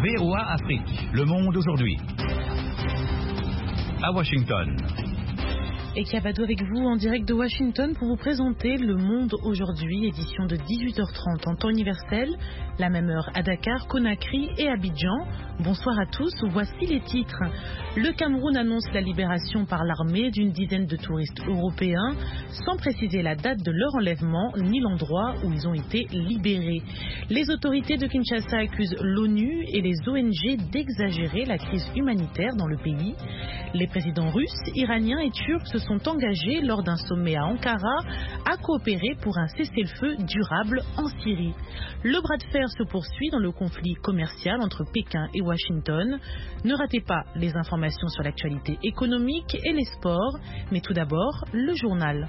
VOA Afrique, le monde aujourd'hui. À Washington. Et Kiabadou avec vous en direct de Washington pour vous présenter Le Monde aujourd'hui, édition de 18h30 en temps universel, la même heure à Dakar, Conakry et Abidjan. Bonsoir à tous, voici les titres. Le Cameroun annonce la libération par l'armée d'une dizaine de touristes européens, sans préciser la date de leur enlèvement ni l'endroit où ils ont été libérés. Les autorités de Kinshasa accusent l'ONU et les ONG d'exagérer la crise humanitaire dans le pays. Les présidents russes, iraniens et turcs se sont engagés lors d'un sommet à Ankara à coopérer pour un cessez-le-feu durable en Syrie. Le bras de fer se poursuit dans le conflit commercial entre Pékin et Washington. Ne ratez pas les informations sur l'actualité économique et les sports, mais tout d'abord, le journal.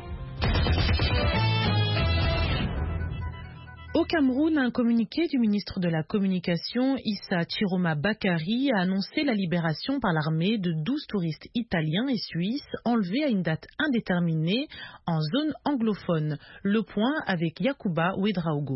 Au Cameroun, un communiqué du ministre de la Communication, Issa Chiroma Bakary, a annoncé la libération par l'armée de 12 touristes italiens et suisses enlevés à une date indéterminée en zone anglophone. Le point avec Yacouba Ouedraogo.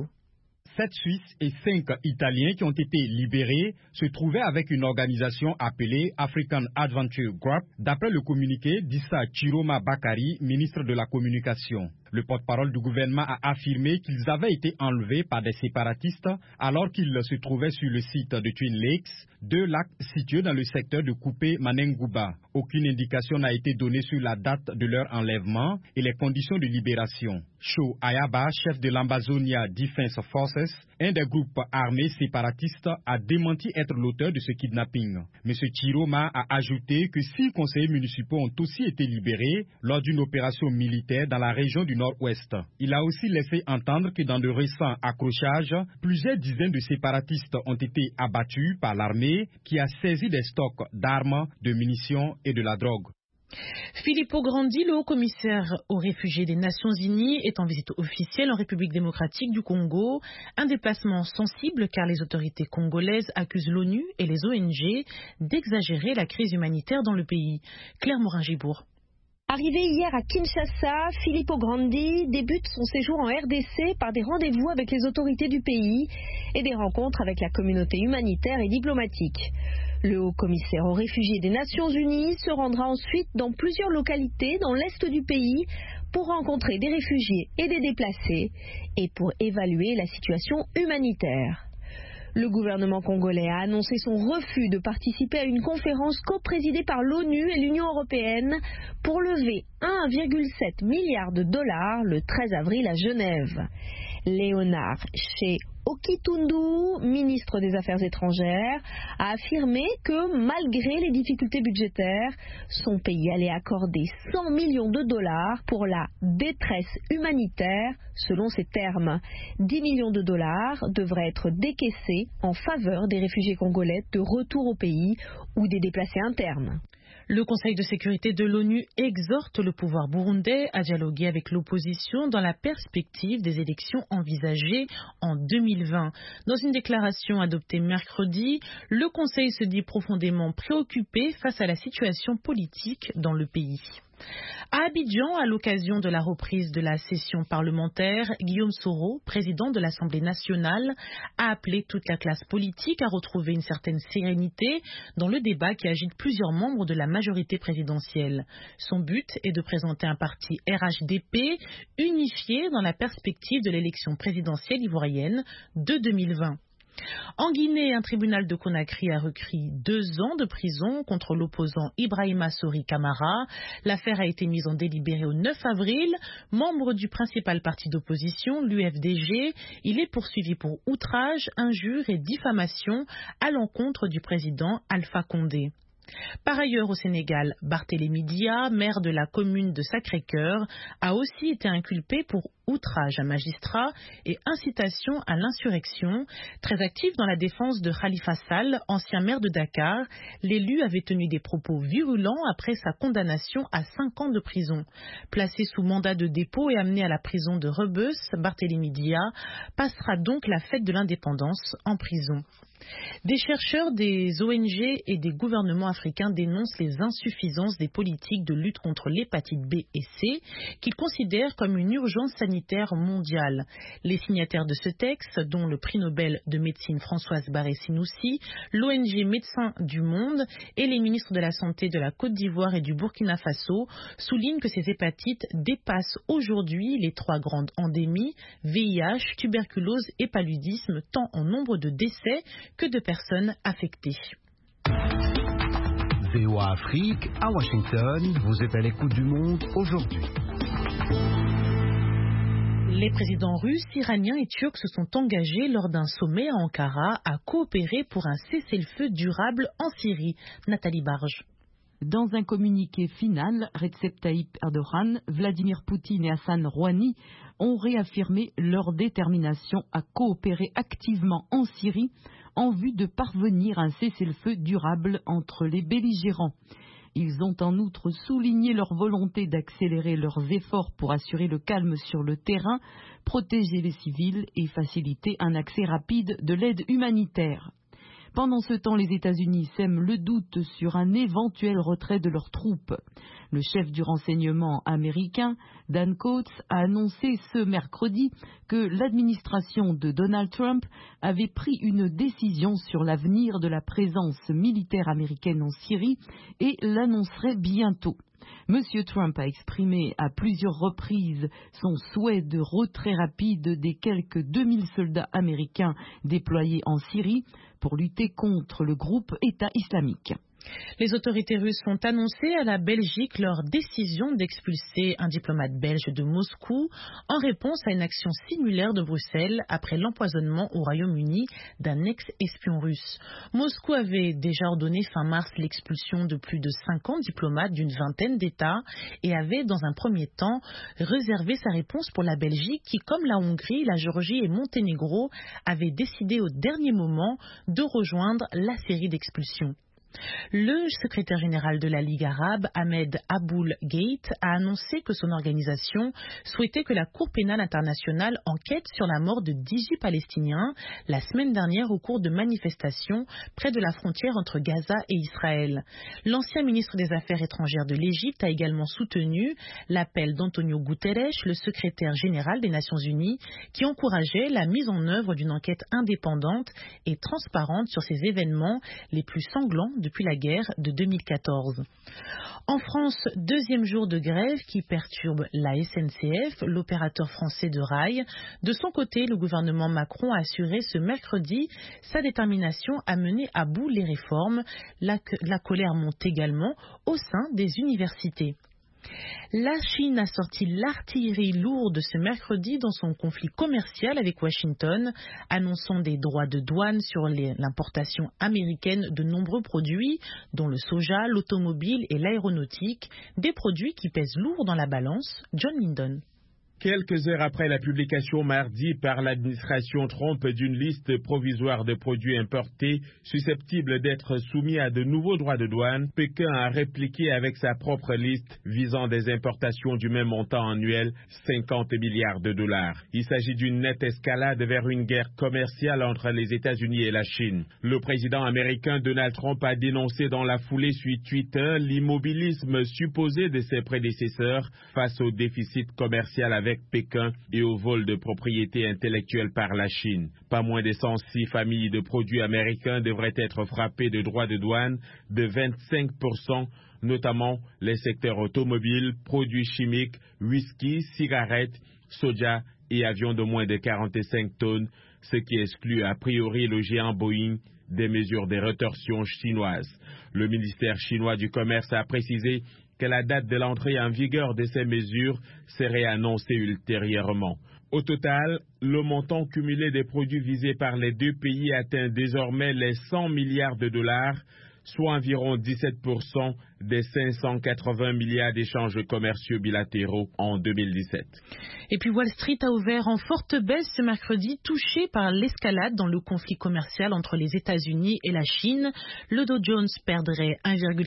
7 Suisses et 5 Italiens qui ont été libérés se trouvaient avec une organisation appelée African Adventure Group, d'après le communiqué d'Issa Chiroma Bakary, ministre de la Communication. Le porte-parole du gouvernement a affirmé qu'ils avaient été enlevés par des séparatistes alors qu'ils se trouvaient sur le site de Twin Lakes, 2 lacs situés dans le secteur de Coupé-Manengouba. Aucune indication n'a été donnée sur la date de leur enlèvement et les conditions de libération. Cho Ayaba, chef de l'Ambazonia Defense Forces, un des groupes armés séparatistes, a démenti être l'auteur de ce kidnapping. M. Chiroma a ajouté que 6 conseillers municipaux ont aussi été libérés lors d'une opération militaire dans la région du Nord-Ouest. Il a aussi laissé entendre que dans de récents accrochages, plusieurs dizaines de séparatistes ont été abattus par l'armée qui a saisi des stocks d'armes, de munitions et de la drogue. Filippo Grandi, le haut-commissaire aux réfugiés des Nations Unies, est en visite officielle en République démocratique du Congo. Un déplacement sensible car les autorités congolaises accusent l'ONU et les ONG d'exagérer la crise humanitaire dans le pays. Claire Morin-Gibourg. Arrivé hier à Kinshasa, Filippo Grandi débute son séjour en RDC par des rendez-vous avec les autorités du pays et des rencontres avec la communauté humanitaire et diplomatique. Le haut-commissaire aux réfugiés des Nations Unies se rendra ensuite dans plusieurs localités dans l'est du pays pour rencontrer des réfugiés et des déplacés et pour évaluer la situation humanitaire. Le gouvernement congolais a annoncé son refus de participer à une conférence coprésidée par l'ONU et l'Union européenne pour lever 1,7 milliard de dollars le 13 avril à Genève. Léonard Okitundu, ministre des Affaires étrangères, a affirmé que malgré les difficultés budgétaires, son pays allait accorder 100 millions de dollars pour la détresse humanitaire, selon ses termes. 10 millions de dollars devraient être décaissés en faveur des réfugiés congolais de retour au pays ou des déplacés internes. Le Conseil de sécurité de l'ONU exhorte le pouvoir burundais à dialoguer avec l'opposition dans la perspective des élections envisagées en 2020. Dans une déclaration adoptée mercredi, le Conseil se dit profondément préoccupé face à la situation politique dans le pays. À Abidjan, à l'occasion de la reprise de la session parlementaire, Guillaume Soro, président de l'Assemblée nationale, a appelé toute la classe politique à retrouver une certaine sérénité dans le débat qui agite plusieurs membres de la majorité présidentielle. Son but est de présenter un parti RHDP unifié dans la perspective de l'élection présidentielle ivoirienne de 2020. En Guinée, un tribunal de Conakry a requis 2 ans de prison contre l'opposant Ibrahima Sori Kamara. L'affaire a été mise en délibéré au 9 avril. Membre du principal parti d'opposition, l'UFDG, il est poursuivi pour outrage, injure et diffamation à l'encontre du président Alpha Condé. Par ailleurs, au Sénégal, Barthélémy Dia, maire de la commune de Sacré-Cœur, a aussi été inculpé pour outrage à magistrat et incitation à l'insurrection. Très actif dans la défense de Khalifa Sall, ancien maire de Dakar, l'élu avait tenu des propos virulents après sa condamnation à 5 ans de prison. Placé sous mandat de dépôt et amené à la prison de Rebeuss, Barthélémy Dia passera donc la fête de l'indépendance en prison. Des chercheurs, des ONG et des gouvernements africains dénoncent les insuffisances des politiques de lutte contre l'hépatite B et C, qu'ils considèrent comme une urgence sanitaire mondiale. Les signataires de ce texte, dont le prix Nobel de médecine Françoise Barré-Sinoussi, l'ONG Médecins du Monde et les ministres de la Santé de la Côte d'Ivoire et du Burkina Faso, soulignent que ces hépatites dépassent aujourd'hui les 3 grandes endémies, VIH, tuberculose et paludisme, tant en nombre de décès que de personnes affectées. VOA Afrique, à Washington, vous êtes à l'écoute du monde aujourd'hui. Les présidents russes, iraniens et turcs se sont engagés lors d'un sommet à Ankara à coopérer pour un cessez-le-feu durable en Syrie. Nathalie Barge. Dans un communiqué final, Recep Tayyip Erdogan, Vladimir Poutine et Hassan Rouhani ont réaffirmé leur détermination à coopérer activement en Syrie en vue de parvenir à un cessez-le-feu durable entre les belligérants. Ils ont en outre souligné leur volonté d'accélérer leurs efforts pour assurer le calme sur le terrain, protéger les civils et faciliter un accès rapide de l'aide humanitaire. Pendant ce temps, les États-Unis sèment le doute sur un éventuel retrait de leurs troupes. Le chef du renseignement américain, Dan Coats, a annoncé ce mercredi que l'administration de Donald Trump avait pris une décision sur l'avenir de la présence militaire américaine en Syrie et l'annoncerait bientôt. Monsieur Trump a exprimé à plusieurs reprises son souhait de retrait rapide des quelques 2000 soldats américains déployés en Syrie pour lutter contre le groupe État islamique. Les autorités russes ont annoncé à la Belgique leur décision d'expulser un diplomate belge de Moscou en réponse à une action similaire de Bruxelles après l'empoisonnement au Royaume-Uni d'un ex-espion russe. Moscou avait déjà ordonné fin mars l'expulsion de plus de 50 diplomates d'une vingtaine d'États et avait dans un premier temps réservé sa réponse pour la Belgique qui, comme la Hongrie, la Géorgie et Monténégro, avait décidé au dernier moment de rejoindre la série d'expulsions. Le secrétaire général de la Ligue arabe, Ahmed Aboul Gheit, a annoncé que son organisation souhaitait que la Cour pénale internationale enquête sur la mort de 18 Palestiniens la semaine dernière au cours de manifestations près de la frontière entre Gaza et Israël. L'ancien ministre des Affaires étrangères de l'Égypte a également soutenu l'appel d'Antonio Guterres, le secrétaire général des Nations Unies, qui encourageait la mise en œuvre d'une enquête indépendante et transparente sur ces événements les plus sanglants depuis la guerre de 2014. En France, deuxième jour de grève qui perturbe la SNCF, l'opérateur français de rail. De son côté, le gouvernement Macron a assuré ce mercredi sa détermination à mener à bout les réformes. La colère monte également au sein des universités. La Chine a sorti l'artillerie lourde ce mercredi dans son conflit commercial avec Washington, annonçant des droits de douane sur l'importation américaine de nombreux produits, dont le soja, l'automobile et l'aéronautique, des produits qui pèsent lourd dans la balance. John Lindon. Quelques heures après la publication mardi par l'administration Trump d'une liste provisoire de produits importés susceptibles d'être soumis à de nouveaux droits de douane, Pékin a répliqué avec sa propre liste visant des importations du même montant annuel, 50 milliards de dollars. Il s'agit d'une nette escalade vers une guerre commerciale entre les États-Unis et la Chine. Le président américain Donald Trump a dénoncé dans la foulée sur Twitter l'immobilisme supposé de ses prédécesseurs face au déficit commercial avec Pékin et au vol de propriété intellectuelle par la Chine. Pas moins de 106 familles de produits américains devraient être frappées de droits de douane de 25%, notamment les secteurs automobiles, produits chimiques, whisky, cigarettes, soja et avions de moins de 45 tonnes, ce qui exclut a priori le géant Boeing des mesures de rétorsion chinoises. Le ministère chinois du Commerce a précisé que la date de l'entrée en vigueur de ces mesures serait annoncée ultérieurement. Au total, le montant cumulé des produits visés par les deux pays atteint désormais les 100 milliards de dollars, soit environ 17% des 580 milliards d'échanges commerciaux bilatéraux en 2017. Et puis Wall Street a ouvert en forte baisse ce mercredi, touché par l'escalade dans le conflit commercial entre les États-Unis et la Chine. Le Dow Jones perdrait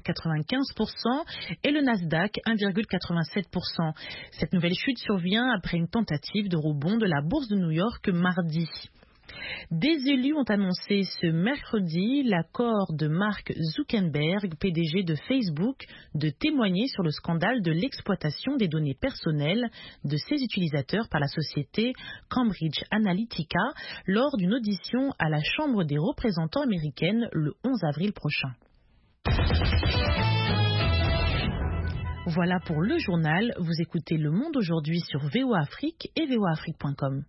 1,95% et le Nasdaq 1,87%. Cette nouvelle chute survient après une tentative de rebond de la bourse de New York mardi. Des élus ont annoncé ce mercredi l'accord de Mark Zuckerberg, PDG de Facebook, de témoigner sur le scandale de l'exploitation des données personnelles de ses utilisateurs par la société Cambridge Analytica lors d'une audition à la Chambre des représentants américaine le 11 avril prochain. Voilà pour le journal. Vous écoutez Le Monde aujourd'hui sur VOA Afrique et voaafrique.com.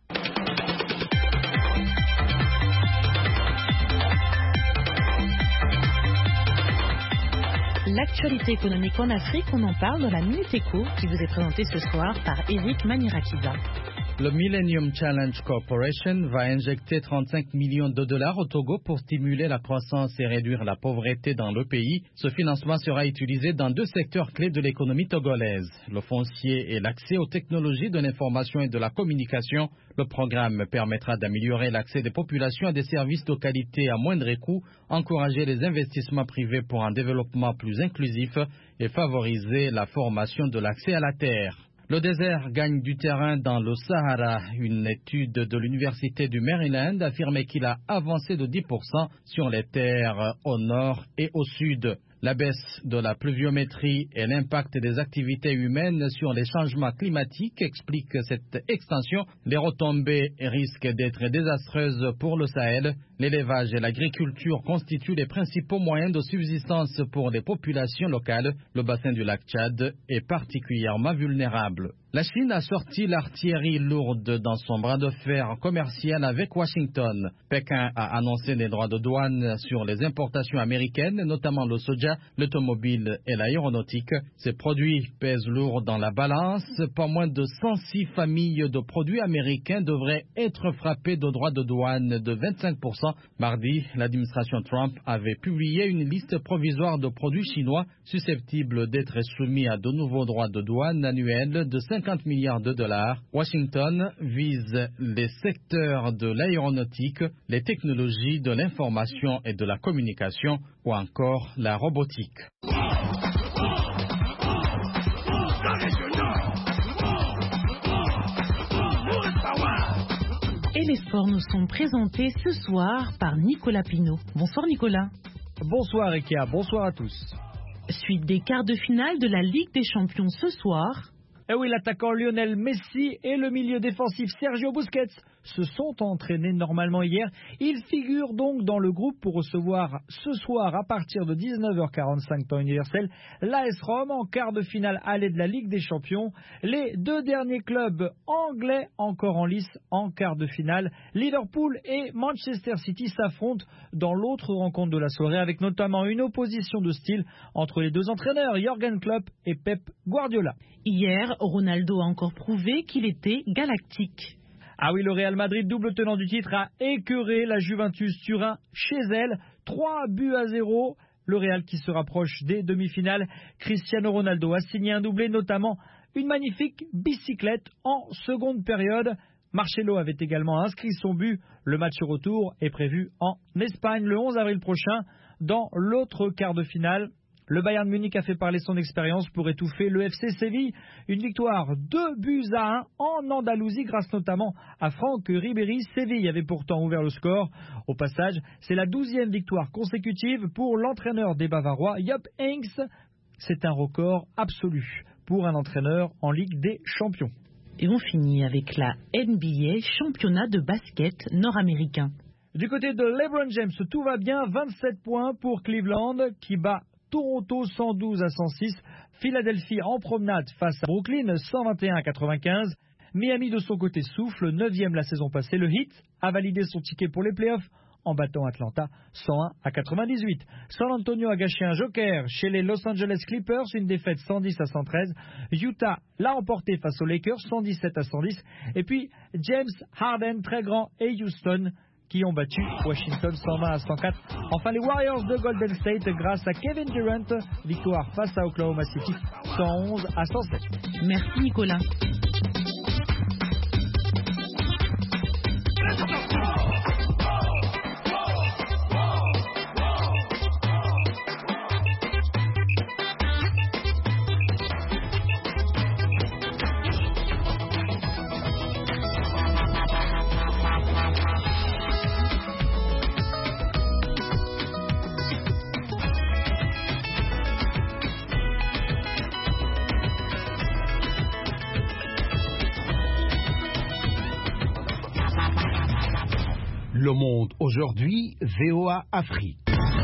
L'actualité économique en Afrique, on en parle dans la Minute Éco qui vous est présentée ce soir par Eric Manirakiza. Le Millennium Challenge Corporation va injecter 35 millions de dollars au Togo pour stimuler la croissance et réduire la pauvreté dans le pays. Ce financement sera utilisé dans 2 secteurs clés de l'économie togolaise, le foncier et l'accès aux technologies de l'information et de la communication. Le programme permettra d'améliorer l'accès des populations à des services de qualité à moindre coût, encourager les investissements privés pour un développement plus inclusif et favoriser la formation de l'accès à la terre. Le désert gagne du terrain dans le Sahara. Une étude de l'Université du Maryland affirmait qu'il a avancé de 10% sur les terres au nord et au sud. La baisse de la pluviométrie et l'impact des activités humaines sur les changements climatiques expliquent cette extension. Les retombées risquent d'être désastreuses pour le Sahel. L'élevage et l'agriculture constituent les principaux moyens de subsistance pour les populations locales. Le bassin du lac Tchad est particulièrement vulnérable. La Chine a sorti l'artillerie lourde dans son bras de fer commercial avec Washington. Pékin a annoncé des droits de douane sur les importations américaines, notamment le soja, l'automobile et l'aéronautique. Ces produits pèsent lourd dans la balance. Pas moins de 106 familles de produits américains devraient être frappées de droits de douane de 25%. Mardi, l'administration Trump avait publié une liste provisoire de produits chinois susceptibles d'être soumis à de nouveaux droits de douane annuels de 50 milliards de dollars. Washington vise les secteurs de l'aéronautique, les technologies de l'information et de la communication ou encore la robotique. Et les sports nous sont présentés ce soir par Nicolas Pinault. Bonsoir Nicolas. Bonsoir Rekia, bonsoir à tous. Suite des quarts de finale de la Ligue des Champions ce soir. Et oui, l'attaquant Lionel Messi et le milieu défensif Sergio Busquets se sont entraînés normalement hier. Ils figurent donc dans le groupe pour recevoir ce soir à partir de 19h45 temps universel l'AS Rome en quart de finale aller de la Ligue des Champions. Les 2 derniers clubs anglais encore en lice en quart de finale. Liverpool et Manchester City s'affrontent dans l'autre rencontre de la soirée avec notamment une opposition de style entre les 2 entraîneurs Jürgen Klopp et Pep Guardiola. Hier, Ronaldo a encore prouvé qu'il était galactique. Ah oui, le Real Madrid, double tenant du titre, a écœuré la Juventus Turin chez elle. 3-0. Le Real qui se rapproche des demi-finales. Cristiano Ronaldo a signé un doublé, notamment une magnifique bicyclette en seconde période. Marcelo avait également inscrit son but. Le match retour est prévu en Espagne le 11 avril prochain dans l'autre quart de finale. Le Bayern Munich a fait parler son expérience pour étouffer le FC Séville. Une victoire 2-1 en Andalousie grâce notamment à Franck Ribéry. Séville avait pourtant ouvert le score. Au passage, c'est la 12e victoire consécutive pour l'entraîneur des Bavarois, Jupp Heynckes. C'est un record absolu pour un entraîneur en Ligue des Champions. Et on finit avec la NBA, championnat de basket nord-américain. Du côté de LeBron James, tout va bien. 27 points pour Cleveland qui bat Toronto 112-106, Philadelphie en promenade face à Brooklyn 121-95. Miami de son côté souffle, 9e la saison passée. Le Heat a validé son ticket pour les playoffs en battant Atlanta 101-98. San Antonio a gâché un joker chez les Los Angeles Clippers, une défaite 110-113. Utah l'a emporté face aux Lakers 117-110. Et puis James Harden, très grand, et Houston qui ont battu Washington 120-104. Enfin, les Warriors de Golden State, grâce à Kevin Durant, victoire face à Oklahoma City 111-107. Merci Nicolas. Le Monde aujourd'hui, VOA Afrique.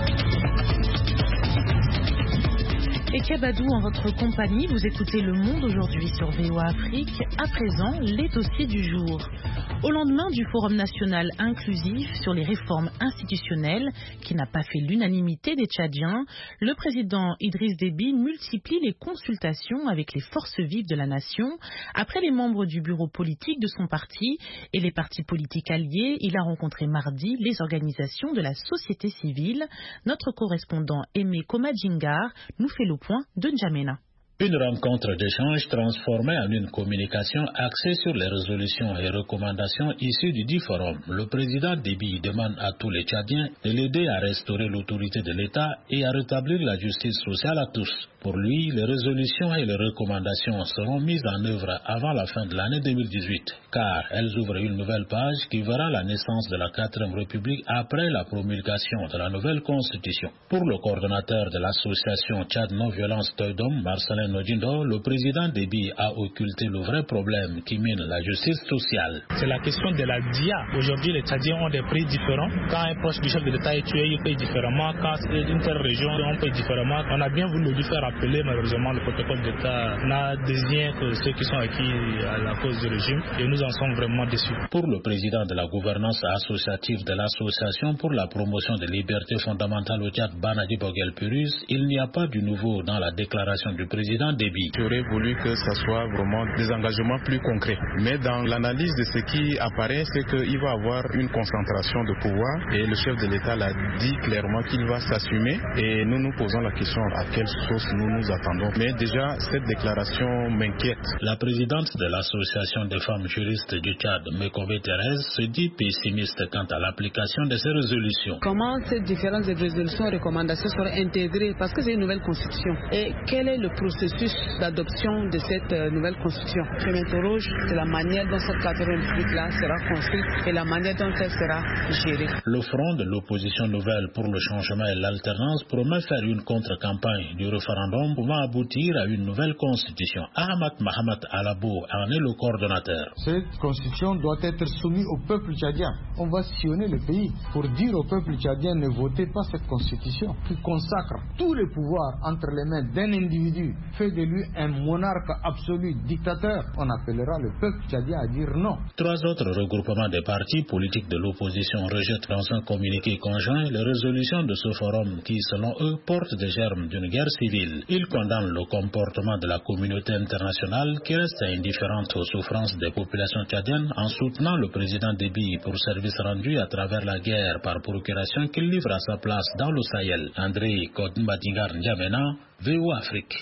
Et Kabadou, en votre compagnie, vous écoutez Le Monde aujourd'hui sur VOA Afrique. À présent, les dossiers du jour. Au lendemain du Forum national inclusif sur les réformes institutionnelles, qui n'a pas fait l'unanimité des Tchadiens, le président Idriss Déby multiplie les consultations avec les forces vives de la nation. Après les membres du bureau politique de son parti et les partis politiques alliés, il a rencontré mardi les organisations de la société civile. Notre correspondant Aimé Komadjingar nous fait le point de N'Djamena. Une rencontre d'échange transformée en une communication axée sur les résolutions et recommandations issues du dit forum. Le président Déby demande à tous les Tchadiens de l'aider à restaurer l'autorité de l'État et à rétablir la justice sociale à tous. Pour lui, les résolutions et les recommandations seront mises en œuvre avant la fin de l'année 2018, car elles ouvrent une nouvelle page qui verra la naissance de la 4e République après la promulgation de la nouvelle Constitution. Pour le coordonnateur de l'association Tchad Non-Violence Teudom, Marcelin Nodindo, le président Déby a occulté le vrai problème qui mine la justice sociale. C'est la question de la DIA. Aujourd'hui, les Tchadiens ont des prix différents. Quand un proche du chef de l'État est tué, il paye différemment. Quand c'est une telle région, on paye différemment. On a bien voulu lui faire appeler, malheureusement, le protocole d'État n'a désigné que ceux qui sont acquis à la cause du régime et nous en sommes vraiment déçus. Pour le président de la gouvernance associative de l'Association pour la promotion des libertés fondamentales au Tchad, Banadi Bogel Purus, il n'y a pas du nouveau dans la déclaration du président Déby. J'aurais voulu que ce soit vraiment des engagements plus concrets. Mais dans l'analyse de ce qui apparaît, c'est qu'il va y avoir une concentration de pouvoir et le chef de l'État l'a dit clairement qu'il va s'assumer et nous nous posons la question à quelle sauce nous nous attendons. Mais déjà, cette déclaration m'inquiète. La présidente de l'Association des femmes juristes du Tchad, Mekové Thérèse, se dit pessimiste quant à l'application de ces résolutions. Comment ces différentes résolutions et recommandations seront intégrées parce que c'est une nouvelle constitution. Et quel est le processus d'adoption de cette nouvelle constitution? Je m'interroge de la manière dont cette 4e République-là sera construite et la manière dont elle sera gérée. Le front de l'opposition nouvelle pour le changement et l'alternance promet faire une contre-campagne du référendum pouvant aboutir à une nouvelle constitution. Ahmad Mahamat Alabo en est le coordonnateur. Cette constitution doit être soumise au peuple tchadien. On va sillonner le pays pour dire au peuple tchadien ne votez pas cette constitution qui consacre tous les pouvoirs entre les mains d'un individu, fait de lui un monarque absolu, dictateur. On appellera le peuple tchadien à dire non. 3 autres regroupements des partis politiques de l'opposition rejettent dans un communiqué conjoint les résolutions de ce forum qui, selon eux, portent des germes d'une guerre civile. Ils condamnent le comportement de la communauté internationale qui reste indifférente aux souffrances des populations tchadiennes en soutenant le président Déby pour service rendu à travers la guerre par procuration qu'il livre à sa place dans le Sahel. André Kodmbadingar N'Djamena, VOA Afrique.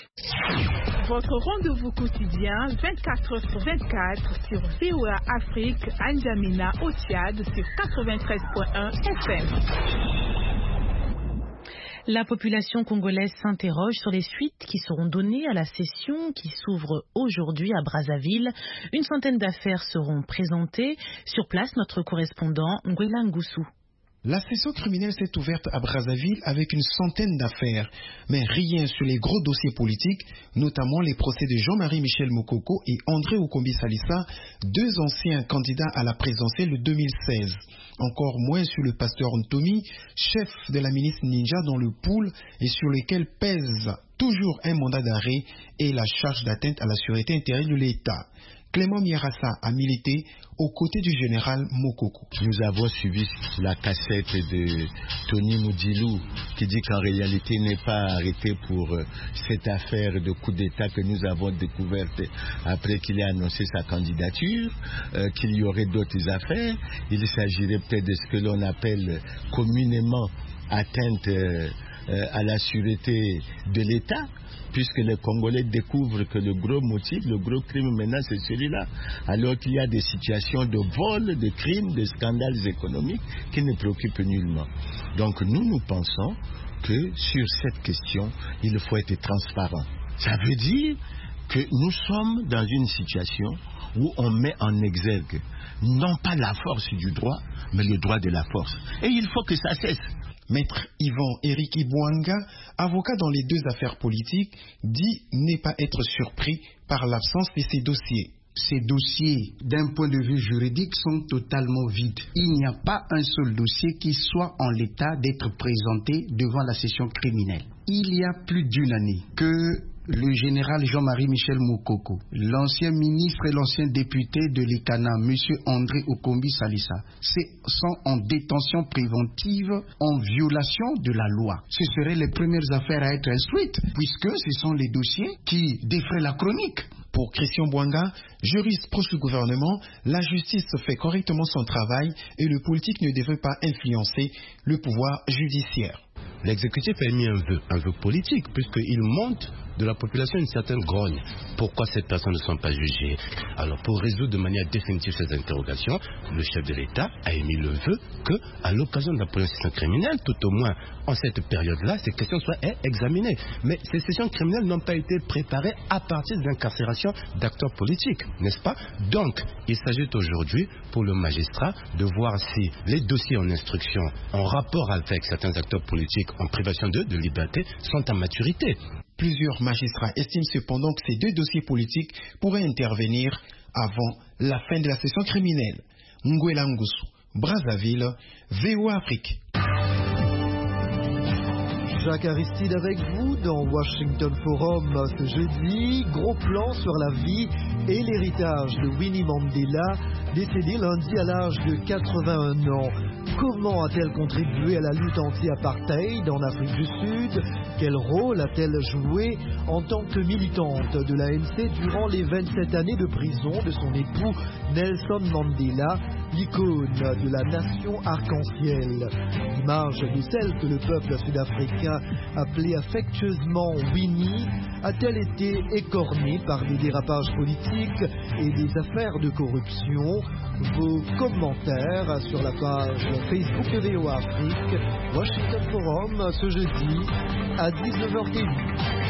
Votre rendez-vous quotidien 24h/24 sur VOA Afrique à N'Djamena au Tchad sur 93.1 FM. La population congolaise s'interroge sur les suites qui seront données à la session qui s'ouvre aujourd'hui à Brazzaville. Une centaine d'affaires seront présentées. Sur place, notre correspondant Ngwela Ngoussou. La session criminelle s'est ouverte à Brazzaville avec une centaine d'affaires, mais rien sur les gros dossiers politiques, notamment les procès de Jean-Marie Michel Mokoko et André Okombi Salissa, 2 anciens candidats à la présidentielle de 2016. Encore moins sur le pasteur Ntomi, chef de la milice Ninja dans le pool et sur lequel pèse toujours un mandat d'arrêt et la charge d'atteinte à la sûreté intérieure de l'État. Clément Mierassa a milité aux côtés du général Mokoko. Nous avons suivi la cassette de Tony Moudilou qui dit qu'en réalité il n'est pas arrêté pour cette affaire de coup d'État que nous avons découverte après qu'il ait annoncé sa candidature, qu'il y aurait d'autres affaires. Il s'agirait peut-être de ce que l'on appelle communément atteinte à la sûreté de l'État, puisque les Congolais découvrent que le gros motif, le gros crime maintenant c'est celui-là, alors qu'il y a des situations de vol, de crimes, de scandales économiques qui ne préoccupent nullement. Donc nous pensons que sur cette question, il faut être transparent. Ça veut dire que nous sommes dans une situation où on met en exergue non pas la force du droit, mais le droit de la force. Et il faut que ça cesse. Maître Yvan Éric Ibouanga, avocat dans les 2 affaires politiques, dit ne pas être surpris par l'absence de ces dossiers. ces dossiers, d'un point de vue juridique, sont totalement vides. Il n'y a pas un seul dossier qui soit en l'état d'être présenté devant la session criminelle. Il y a plus d'une année que le général Jean-Marie Michel Moukoko, l'ancien ministre et l'ancien député de l'ICANA, M. André Okombi Salissa, sont en détention préventive en violation de la loi. Ce seraient les premières affaires à être instruites, puisque ce sont les dossiers qui défraient la chronique. Pour Christian Bouanga, juriste proche du gouvernement, la justice fait correctement son travail et le politique ne devrait pas influencer le pouvoir judiciaire. L'exécutif a émis un vœu politique, puisqu'il monte de la population une certaine grogne. Pourquoi ces personnes ne sont pas jugées? Alors, pour résoudre de manière définitive ces interrogations, le chef de l'État a émis le vœu qu'à l'occasion de la procédure criminelle, tout au moins en cette période-là, ces questions soient examinées. Mais ces sessions criminelles n'ont pas été préparées à partir de l'incarcération d'acteurs politiques, n'est-ce pas? Donc, il s'agit aujourd'hui pour le magistrat de voir si les dossiers en instruction, en rapport avec certains acteurs politiques en privation de liberté, sont à maturité. Plusieurs magistrats estiment cependant que ces deux dossiers politiques pourraient intervenir avant la fin de la session criminelle. Nguela Ngusu, Brazzaville, VOA Afrique. Jacques Aristide avec vous dans Washington Forum ce jeudi. Gros plan sur la vie et l'héritage de Winnie Mandela, décédée lundi à l'âge de 81 ans. Comment a-t-elle contribué à la lutte anti-apartheid en Afrique du Sud? Quel rôle a-t-elle joué en tant que militante de l'ANC durant les 27 années de prison de son époux Nelson Mandela, l'icône de la nation arc-en-ciel? L'image de celle que le peuple sud-africain appelait affectueusement Winnie a-t-elle été écornée par des dérapages politiques et des affaires de corruption? Vos commentaires sur la page Facebook de VOA Afrique, Washington Forum, ce jeudi à 19h08.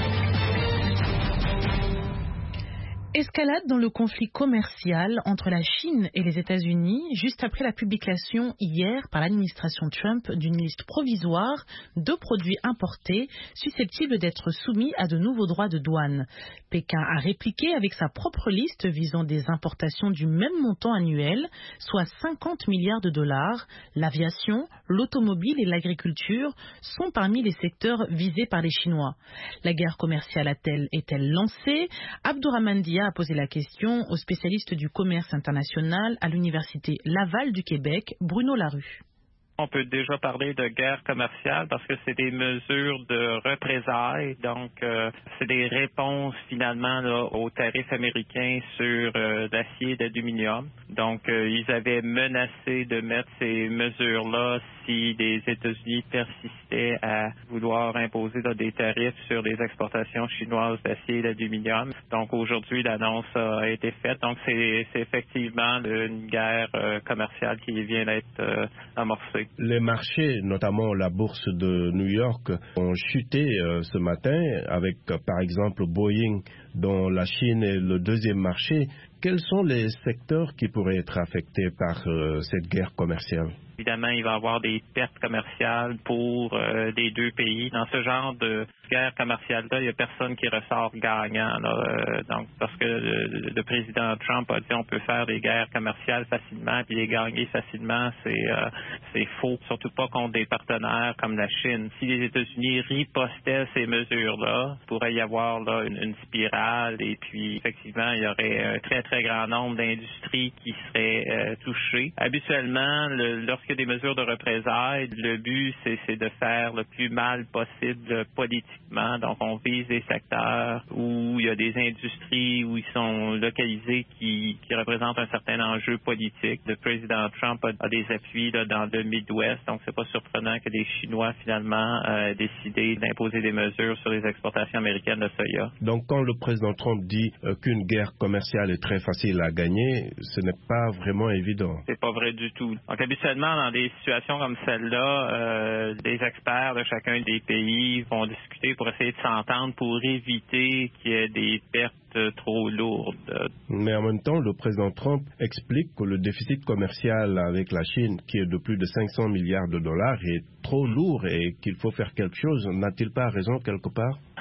Escalade dans le conflit commercial entre la Chine et les États-Unis juste après la publication hier par l'administration Trump d'une liste provisoire de produits importés susceptibles d'être soumis à de nouveaux droits de douane. Pékin a répliqué avec sa propre liste visant des importations du même montant annuel, soit 50 milliards de dollars. L'aviation, l'automobile et l'agriculture sont parmi les secteurs visés par les Chinois. La guerre commerciale est-elle lancée? Abdourahmane Dia a posé la question au spécialiste du commerce international à l'Université Laval du Québec, Bruno Larue. On peut déjà parler de guerre commerciale parce que c'est des mesures de représailles. Donc, c'est des réponses finalement là, aux tarifs américains sur l'acier et l'aluminium. Donc, ils avaient menacé de mettre ces mesures-là si les États-Unis persistaient à vouloir imposer là, des tarifs sur les exportations chinoises d'acier et d'aluminium. Donc, aujourd'hui, l'annonce a été faite. Donc, c'est effectivement une guerre commerciale qui vient d'être amorcée. Les marchés, notamment la bourse de New York, ont chuté ce matin avec, par exemple, Boeing, dont la Chine est le deuxième marché. Quels sont les secteurs qui pourraient être affectés par cette guerre commerciale? Évidemment, il va y avoir des pertes commerciales pour les deux pays. Dans ce genre de guerre commerciale-là, il n'y a personne qui ressort gagnant. Donc, parce que le président Trump a dit on peut faire des guerres commerciales facilement puis les gagner facilement, c'est faux. Surtout pas contre des partenaires comme la Chine. Si les États-Unis ripostaient ces mesures-là, il pourrait y avoir là, une spirale et puis effectivement, il y aurait un très, très grand nombre d'industries qui seraient touchées. Habituellement, lorsqu'il y a des mesures de représailles, le but, c'est de faire le plus mal possible politiquement. Donc, on vise des secteurs où il y a des industries où ils sont localisés qui représentent un certain enjeu politique. Le président Trump a des appuis là, dans le Midwest, donc c'est pas surprenant que les Chinois, finalement, aient décidé d'imposer des mesures sur les exportations américaines de soya. Donc, quand le président Trump dit qu'une guerre commerciale est très facile à gagner, ce n'est pas vraiment évident. C'est pas vrai du tout. Donc, habituellement, dans des situations comme celle-là, des experts de chacun des pays vont discuter pour essayer de s'entendre pour éviter qu'il y ait des pertes trop lourdes. Mais en même temps, le président Trump explique que le déficit commercial avec la Chine, qui est de plus de 500 milliards de dollars, est trop lourd et qu'il faut faire quelque chose. N'a-t-il pas raison quelque part?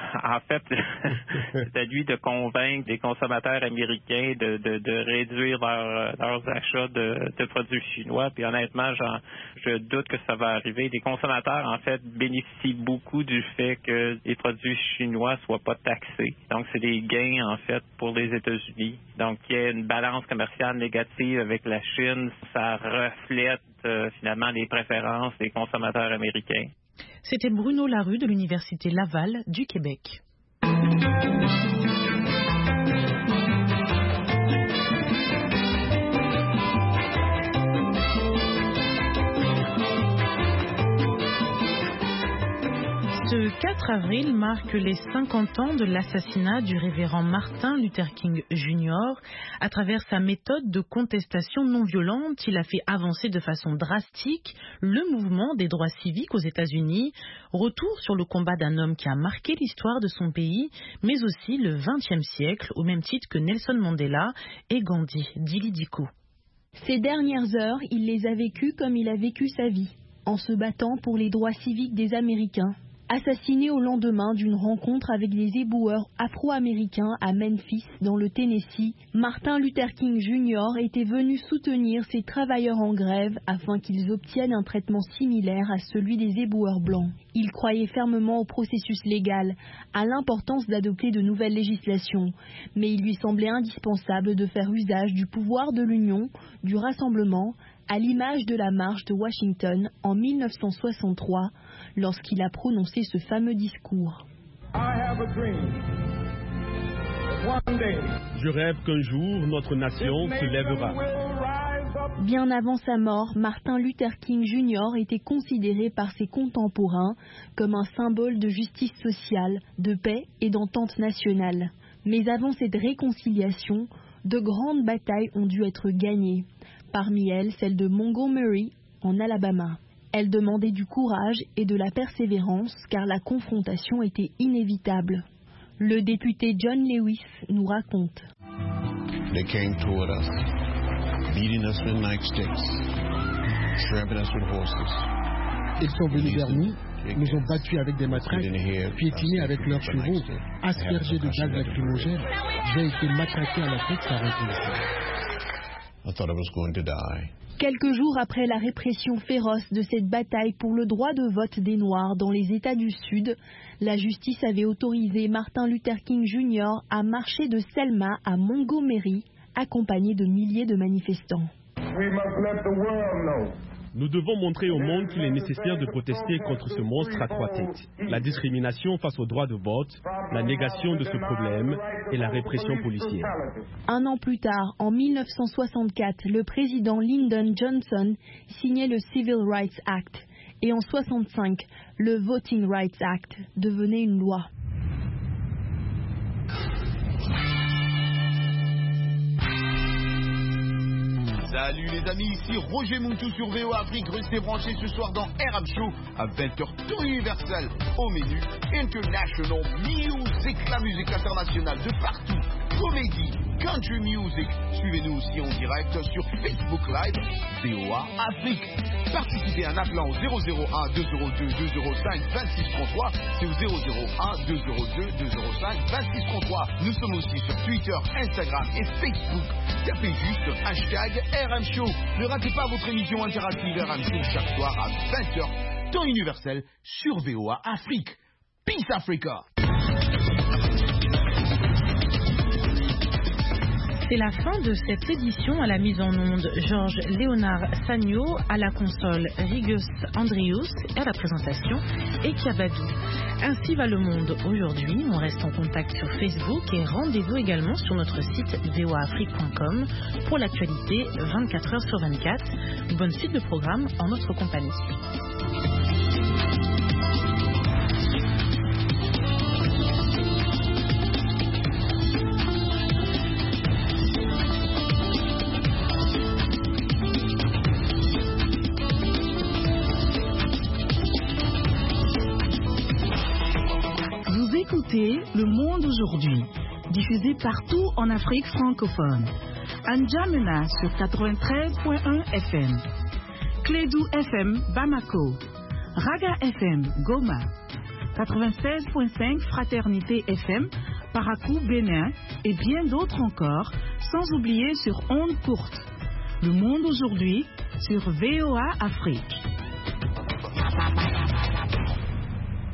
en fait, c'est à lui de convaincre les consommateurs américains de réduire leurs achats de produits chinois. Puis honnêtement, je doute que ça va arriver. Les consommateurs, en fait, bénéficient beaucoup du fait que les produits chinois soient pas taxés. Donc, c'est des gains, en fait, pour les États-Unis. Donc, il y a une balance commerciale négative avec la Chine. Ça reflète finalement les préférences des consommateurs américains. C'était Bruno Larue de l'Université Laval du Québec. Ce 4 avril marque les 50 ans de l'assassinat du révérend Martin Luther King Jr. À travers sa méthode de contestation non violente, il a fait avancer de façon drastique le mouvement des droits civiques aux États-Unis. Retour sur le combat d'un homme qui a marqué l'histoire de son pays, mais aussi le XXe siècle, au même titre que Nelson Mandela et Gandhi. Dili Diko. Ces dernières heures, il les a vécues comme il a vécu sa vie, en se battant pour les droits civiques des Américains. Assassiné au lendemain d'une rencontre avec des éboueurs afro-américains à Memphis, dans le Tennessee, Martin Luther King Jr. était venu soutenir ces travailleurs en grève afin qu'ils obtiennent un traitement similaire à celui des éboueurs blancs. Il croyait fermement au processus légal, à l'importance d'adopter de nouvelles législations, mais il lui semblait indispensable de faire usage du pouvoir de l'union, du rassemblement, à l'image de la marche de Washington en 1963, lorsqu'il a prononcé ce fameux discours. Je rêve qu'un jour notre nation se lèvera. Bien avant sa mort, Martin Luther King Jr. était considéré par ses contemporains comme un symbole de justice sociale, de paix et d'entente nationale. Mais avant cette réconciliation, de grandes batailles ont dû être gagnées. Parmi elles, celle de Montgomery, en Alabama. Elle demandait du courage et de la persévérance, car la confrontation était inévitable. Le député John Lewis nous raconte. They came toward us, beating us with nightsticks, trampling us with horses. Ils sont venus vers nous, nous ont battus avec des matraques, piétinés avec leurs chevaux, aspergés de gaz lacrymogène. J'ai été matraqué à la tête par un policier. Quelques jours après la répression féroce de cette bataille pour le droit de vote des Noirs dans les États du Sud, la justice avait autorisé Martin Luther King Jr. à marcher de Selma à Montgomery, accompagné de milliers de manifestants. Nous devons montrer au monde qu'il est nécessaire de protester contre ce monstre à trois têtes. La discrimination face au droit de vote, la négation de ce problème et la répression policière. Un an plus tard, en 1964, le président Lyndon Johnson signait le Civil Rights Act. Et en 1965, le Voting Rights Act devenait une loi. Salut les amis, ici Roger Muntou sur VOA Afrique. Restez branchés ce soir dans RM Show à 20h, tour universel. Au menu, International Music, la musique internationale de partout. Comédie, country music. Suivez-nous aussi en direct sur Facebook Live, VOA Afrique. Participez en appelant au 001 202 205 2633. C'est au 001 202 205 2633. Nous sommes aussi sur Twitter, Instagram et Facebook. Tapez juste hashtag RM Show. Ne ratez pas votre émission interactive RM Show chaque soir à 20h, temps universel sur VOA Afrique. Peace Africa. C'est la fin de cette édition. À la mise en onde, Georges Léonard Sagno, à la console Rigus Andrius et à la présentation Ekia Badou. Ainsi va le monde aujourd'hui. On reste en contact sur Facebook et rendez-vous également sur notre site voaafrique.com pour l'actualité 24h sur 24. Bonne suite de programme en notre compagnie. Écoutez Le Monde aujourd'hui, diffusé partout en Afrique francophone. N'Djamena sur 93.1 FM, Clédou FM Bamako, Raga FM Goma, 96.5 Fraternité FM, Parakou, Bénin et bien d'autres encore, sans oublier sur ondes courtes. Le monde aujourd'hui sur VOA Afrique.